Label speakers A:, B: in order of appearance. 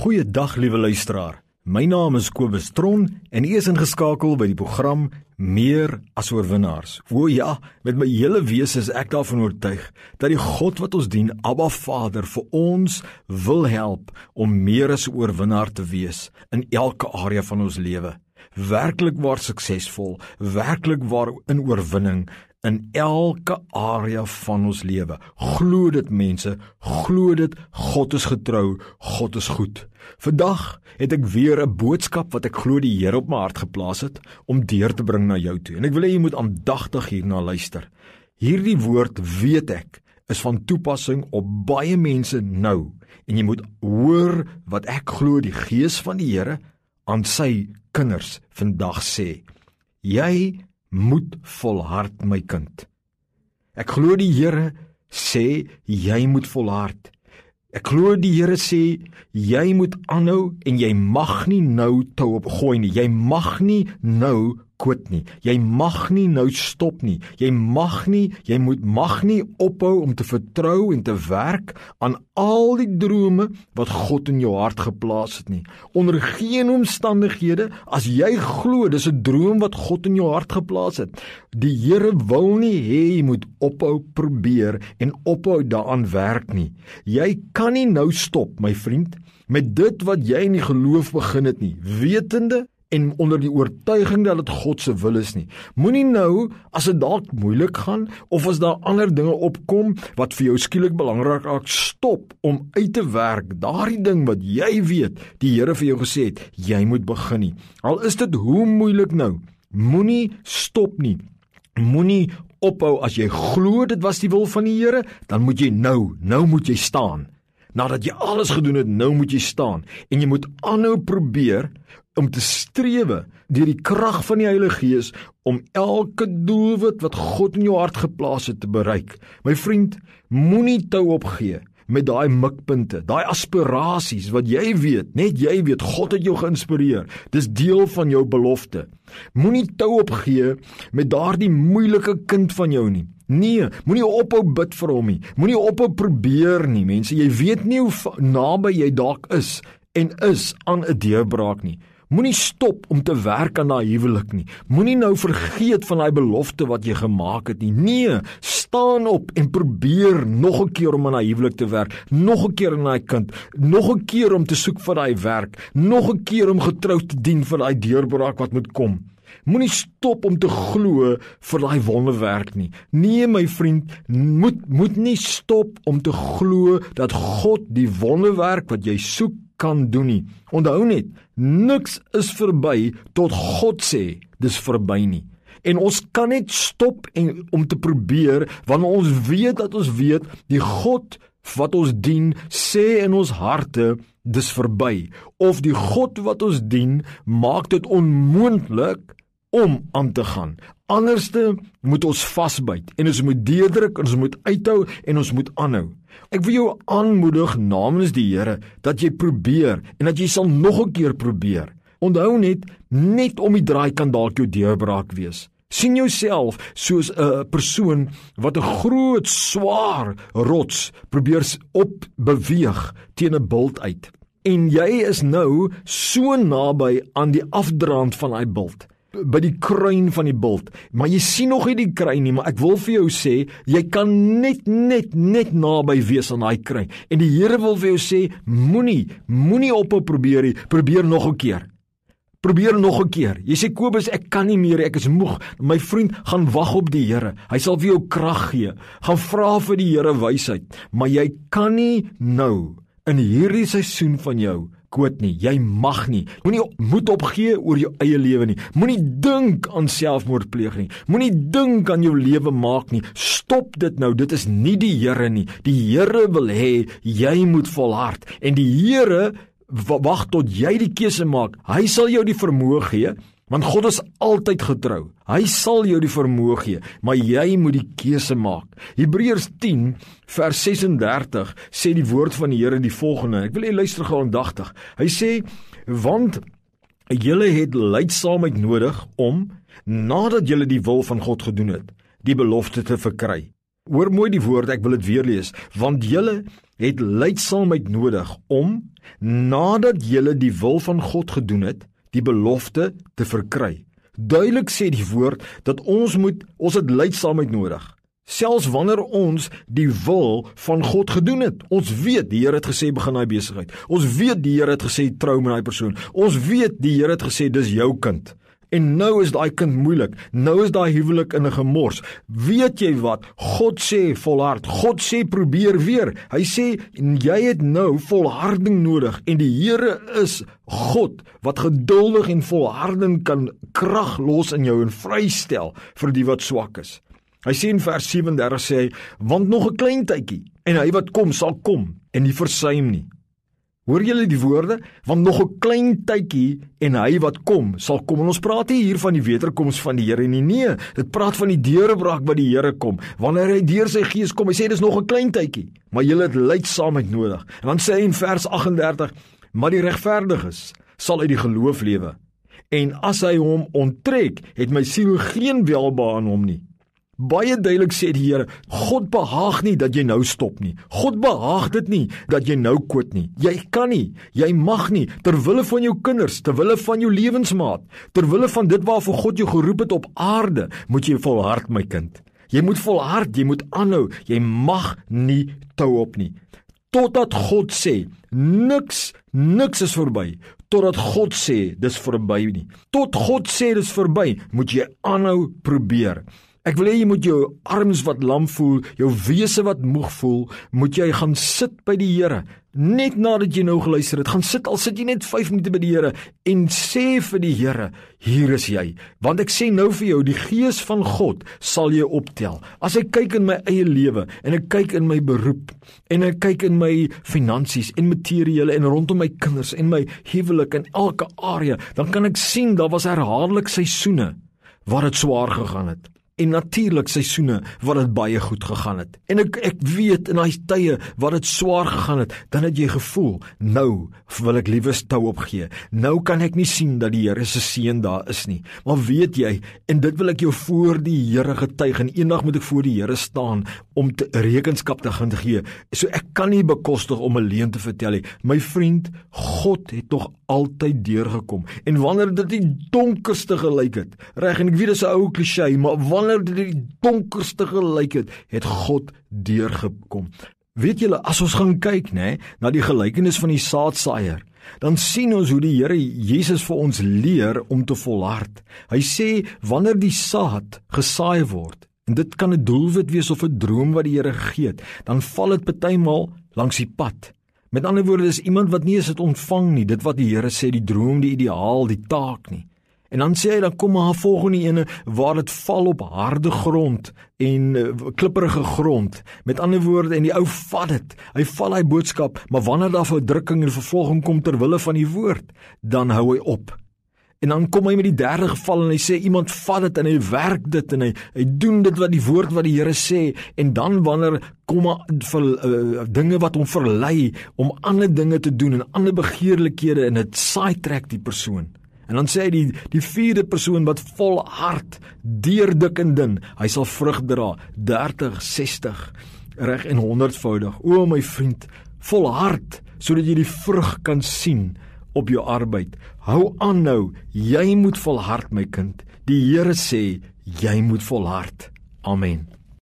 A: Goeiedag, liewe luisteraar. My naam is Kobus Tron en u is ingeskakel by die program Meer as Oorwinnaars. O ja, met my hele wese is ek daarvan oortuig dat die God wat ons dien, Abba Vader, vir ons wil help om meer as 'n oorwinnaar te wees in elke area van ons lewe. Werklik waar suksesvol, werklik waar in oorwinning in elke area van ons lewe. Glo dit, mense, glo dit, God is getrou, God is goed. Vandag het ek weer 'n boodskap wat ek glo die Here op my hart geplaas het om deur te bring na jou toe. En ek wil hê jy moet aandagtig hierna luister. Hierdie woord, weet ek, is van toepassing op baie mense nou. En jy moet hoor wat ek glo die Gees van die Here aan sy kinders vandag sê. Jy moet volhard, my kind. Ek glo die Here sê, jy moet volhard. Ek glo die Here sê, jy moet aanhou en jy mag nie nou tou opgooi nie. Jy mag nie nou quit nie. Jy mag nie nou stop nie. Jy mag nie ophou om te vertrou en te werk aan al die drome wat God in jou hart geplaas het nie. Onder geen omstandighede, as jy glo dis 'n droom wat God in jou hart geplaas het. Die Here wil nie hê jy moet ophou probeer en ophou daaraan werk nie. Jy kan nie nou stop, my vriend, met dit wat jy in die geloof begin het nie, wetende en onder die oortuiging dat dit God se wil is nie. Moenie nou, as dit dalk moeilik gaan, of as daar ander dinge opkom, wat vir jou skielik belangrik raak, stop om uit te werk, daardie ding wat jy weet, die Here vir jou gesê het, jy moet begin nie. Al is dit hoe moeilik nou, moenie stop nie, moenie ophou. As jy glo dit was die wil van die Here, dan moet jy nou moet jy staan. Nadat jy alles gedoen het, nou moet jy staan, en jy moet aanhou probeer om te strewe deur die krag van die Heilige Gees om elke doelwit wat God in jou hart geplaas het te bereik. My vriend, moenie tou opgee met daai mikpunte, daai aspirasies wat jy weet, net jy weet, God het jou geïnspireer. Dis deel van jou belofte. Moenie tou opgee met daardie moeilike kind van jou nie. Nee, moenie ophou bid vir hom nie. Moenie ophou probeer nie, mense. Jy weet nie hoe naby jy dalk is aan 'n deurbraak nie. Moenie stop om te werk aan daai huwelik nie. Moenie nou vergeet van daai belofte wat jy gemaak het nie. Nee, staan op en probeer nog 'n keer om aan daai huwelik te werk, nog 'n keer aan daai kind, nog 'n keer om te soek vir daai werk, nog 'n keer om getrou te dien vir daai deurbraak wat moet kom. Moenie stop om te glo vir daai wonderwerk nie. Nee, my vriend, moet nie stop om te glo dat God die wonderwerk wat jy soek kan doen nie. Onthou net, niks is verby tot God sê dis verby nie. En ons kan net stop om te probeer wanneer ons weet dat ons weet die God wat ons dien sê in ons harte dis verby, of die God wat ons dien maak dit onmoontlik om aan te gaan. Anderste moet ons vasbyt en ons moet deurdruk, ons moet uithou en ons moet aanhou. Ek wil jou aanmoedig namens die Here dat jy probeer en dat jy sal nog 'n keer probeer. Onthou net om die draai kan dalk jou deurbraak wees. Sien jouself soos 'n persoon wat 'n groot, swaar rots probeer opbeweeg teen 'n bult uit. En jy is nou so naby aan die afdraand van daai bult, by die kruin van die bult, maar jy sien nog nie die kruin nie, maar ek wil vir jou sê, jy kan net naby wees aan daai kruin, en die Here wil vir jou sê, moenie ophou probeer nie, probeer nog 'n keer. Probeer nog 'n keer. Jy sê, Kobus, ek kan nie meer, ek is moeg. My vriend, gaan wag op die Here. Hy sal vir jou krag gee. Gaan vra vir die Here wysheid, maar jy kan nie nou, in hierdie seisoen van jou, quit nie, jy mag nie. Moenie moed opgee oor jou eie lewe nie. Moenie dink aan selfmoord pleeg nie. Moenie dink aan jou lewe maak nie. Stop dit nou, dit is nie die Here nie. Die Here wil hê jy moet volhard, en die Here wag tot jy die keuse maak. Hy sal jou die vermoë gee, want God is altyd getrou. Hy sal jou die vermoë gee, maar jy moet die keuse maak. Hebreërs 10 vers 36 sê die woord van die Here die volgende. Ek wil jy luister gou aandagtig. Hy sê, want julle het lydsaamheid nodig om, nadat julle die wil van God gedoen het, die belofte te verkry. Hoor mooi die woord, ek wil dit weer lees. Want julle het lydsaamheid nodig om, nadat julle die wil van God gedoen het, die belofte te verkry. Duidelik sê die woord dat ons het lydsaamheid nodig. Selfs wanneer ons die wil van God gedoen het. Ons weet die Here het gesê begin daai besigheid. Ons weet die Here het gesê trou met daai persoon. Ons weet die Here het gesê dis jou kind. En nou is daai kind moeilik. Nou is daai huwelik in 'n gemors. Weet jy wat? God sê volhard. God sê probeer weer. Hy sê jy het nou volharding nodig en die Here is God wat geduldig en volhardend kan krag los in jou en vrystel vir die wat swak is. Hy sê in vers 37 sê hy, want nog 'n klein tydjie en hy wat kom sal kom en nie versuim nie. Hoor julle die woorde? Want nog 'n klein tydjie en hy wat kom sal kom. En ons praat hier van die wederkoms van die Here nie. Nee, dit praat van die deurbraak wat die Here kom. Wanneer hy deur sy gees kom, hy sê dis nog 'n klein tydjie, maar julle het lydsaamheid nodig. En dan sê hy in vers 38, maar die regverdiges sal uit die geloof lewe. En as hy hom onttrek, het my siel geen welbehae aan hom nie. Baie duidelik sê die Here, God behaag nie dat jy nou stop nie. God behaag dit nie dat jy nou quit nie. Jy kan nie, jy mag nie, terwille van jou kinders, terwille van jou lewensmaat, terwille van dit waarvoor God jou geroep het op aarde, moet jy volhard, my kind. Jy moet volhard, jy moet aanhou, jy mag nie tou op nie. Totdat God sê, niks is verby. Totdat God sê, dis verby nie. Tot God sê, dis verby, moet jy aanhou probeer. Ek wil hê jy moet jou arms wat lam voel, jou wese wat moeg voel, moet jy gaan sit by die Here. Net nadat jy nou geluister het, gaan sit, al sit jy net 5 minute by die Here en sê vir die Here, hier is jy. Want ek sê nou vir jou, die Gees van God sal jy optel. As ek kyk in my eie lewe en ek kyk in my beroep en ek kyk in my finansies en materiële en rondom my kinders en my huwelik en elke area, dan kan ek sien daar was herhaaldelik seisoene waar dit swaar gegaan het. En natuurlik seisoene wat dit baie goed gegaan het. En ek weet in daai tye wat dit swaar gegaan het, dan het jy gevoel, nou wil ek liewes tou opgee. Nou kan ek nie sien dat die Here se seën daar is nie. Maar weet jy, en dit wil ek jou voor die Here getuig, en eendag moet ek voor die Here staan om rekenskap te gaan gee. So ek kan nie bekostig om 'n leuen te vertel nie. My vriend, God het tog altyd deurgekom. En wanneer dit die donkerste gelyk het, reg, en ek weet dit is 'n ou klise, maar wanneer dit die donkerste gelyk het, het God deurgekom. Weet julle, as ons gaan kyk, na die gelykenis van die saadsaaier, dan sien ons hoe die Here Jesus vir ons leer om te volhard. Hy sê, wanneer die saad gesaai word, en dit kan 'n doelwit wees of 'n droom wat die Here gegee het, dan val dit partymal langs die pad. Met ander woorde, is iemand wat nie eens het ontvang nie, dit wat die Here sê, die droom, die ideaal, die taak nie. En dan sê hy, dan kom maar 'n volgende ene waar dit val op harde grond en klipperige grond. Met ander woorde, en die ou vat dit. Hy val hy boodskap, maar wanneer daar verdrukking en vervolging kom ter wille van die woord, dan hou hy op. En dan kom hy met die derde geval en hy sê, iemand vat dit en hy werk dit en hy doen dit wat die woord wat die Here sê, en dan wanneer kom dinge wat hom verlei om ander dinge te doen en ander begeerlikhede, en dit sidetrack die persoon. En dan sê hy, die vierde persoon wat volhard, deur dik en dun, hy sal vrug dra, 30, 60, reg en 100voudig. O my vriend, volhard, sodat jy die vrug kan sien op jou arbeid. Hou aan nou, jy moet volhard, my kind. Die Here sê, jy moet volhard. Amen.